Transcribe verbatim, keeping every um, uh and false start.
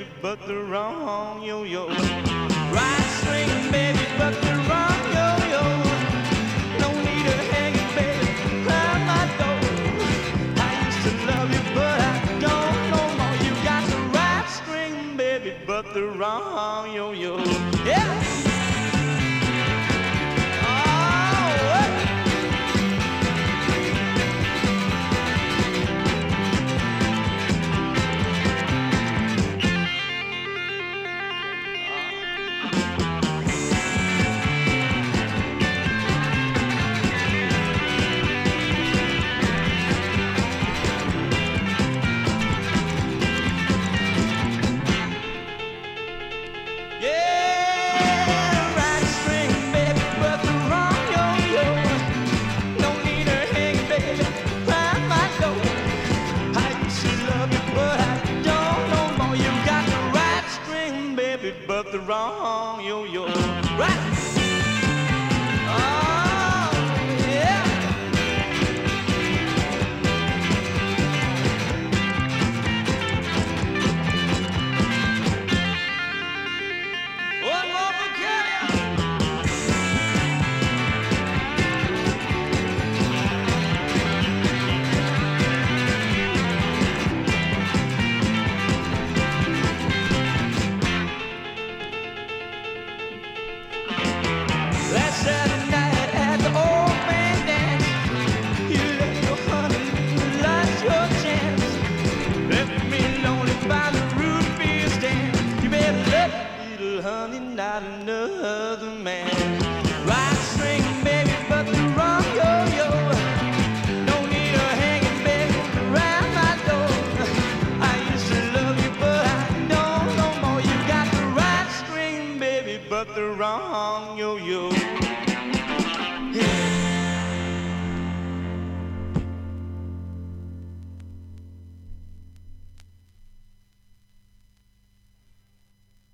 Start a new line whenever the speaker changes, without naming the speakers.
baby, but the wrong yo-yo. Right string, baby, but the wrong yo-yo. No need a hanging, baby, round my door. I used to love you, but I don't no more. You got the right string, baby, but the wrong yo-yo. Yeah. But the wrong yo-yo. Right. Oh, yeah. One more for Kelly. Last Saturday night at the old man dance, you let your honey lost your chance. Left me lonely by the root beer stand. You better let little honey, not another man. Right string, baby, but the wrong yo-yo. No need a hanging, baby, around my door. I used to love you, but I don't no more. You got the right string, baby, but the wrong yo-yo.